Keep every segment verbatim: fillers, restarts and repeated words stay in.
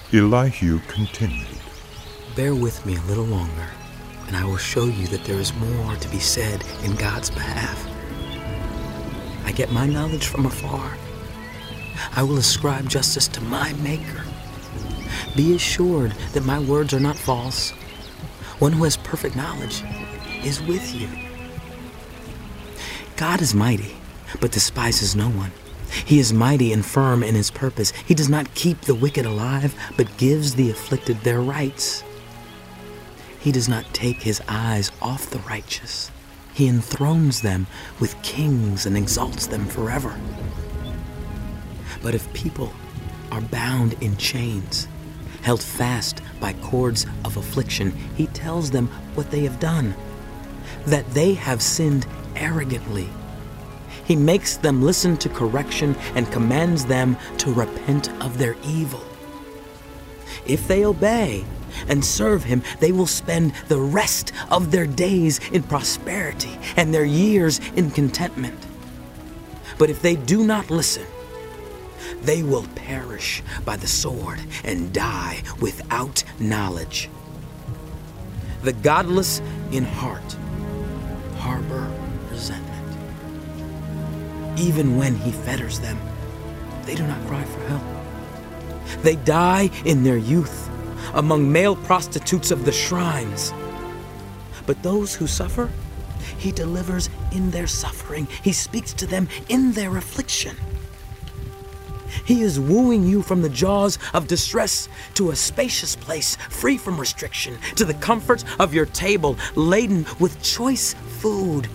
Elihu continued, Bear with me a little longer, and I will show you that there is more to be said in God's behalf. I get my knowledge from afar. I will ascribe justice to my Maker. Be assured that my words are not false. One who has perfect knowledge is with you. God is mighty, but despises no one. He is mighty and firm in his purpose. He does not keep the wicked alive, but gives the afflicted their rights. He does not take his eyes off the righteous. He enthrones them with kings and exalts them forever. But if people are bound in chains, held fast by cords of affliction, he tells them what they have done, that they have sinned arrogantly. He makes them listen to correction and commands them to repent of their evil. If they obey and serve him, they will spend the rest of their days in prosperity and their years in contentment. But if they do not listen, they will perish by the sword and die without knowledge. The godless in heart harbor resentment. Even when he fetters them, they do not cry for help. They die in their youth among male prostitutes of the shrines. But those who suffer, he delivers in their suffering. He speaks to them in their affliction. He is wooing you from the jaws of distress to a spacious place, free from restriction, to the comfort of your table, laden with choice food.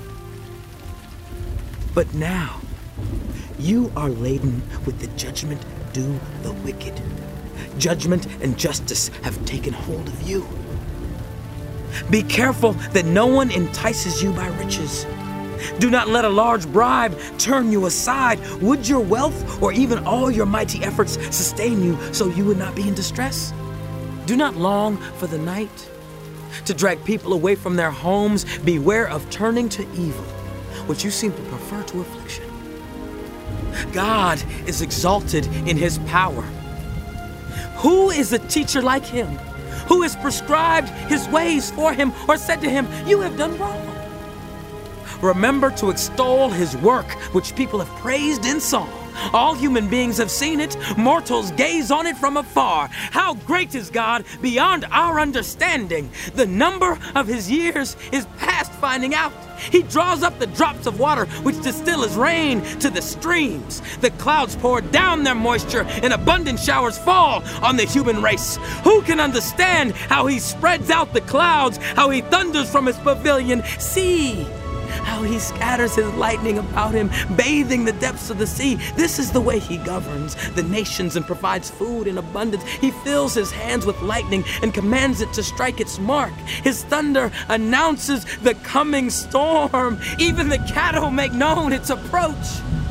But now, you are laden with the judgment due the wicked. Judgment and justice have taken hold of you. Be careful that no one entices you by riches. Do not let a large bribe turn you aside. Would your wealth or even all your mighty efforts sustain you so you would not be in distress? Do not long for the night to drag people away from their homes. Beware of turning to evil, which you seem to prefer to affliction. God is exalted in his power. Who is a teacher like him? Who has prescribed his ways for him or said to him, you have done wrong? Remember to extol his work, which people have praised in song. All human beings have seen it. Mortals gaze on it from afar. How great is God beyond our understanding. The number of his years is past finding out. He draws up the drops of water which distill as rain to the streams. The clouds pour down their moisture and abundant showers fall on the human race. Who can understand how he spreads out the clouds, how he thunders from his pavilion? See how he scatters his lightning about him, bathing the depths of the sea. This is the way he governs the nations and provides food in abundance. He fills his hands with lightning and commands it to strike its mark. His thunder announces the coming storm. Even the cattle make known its approach.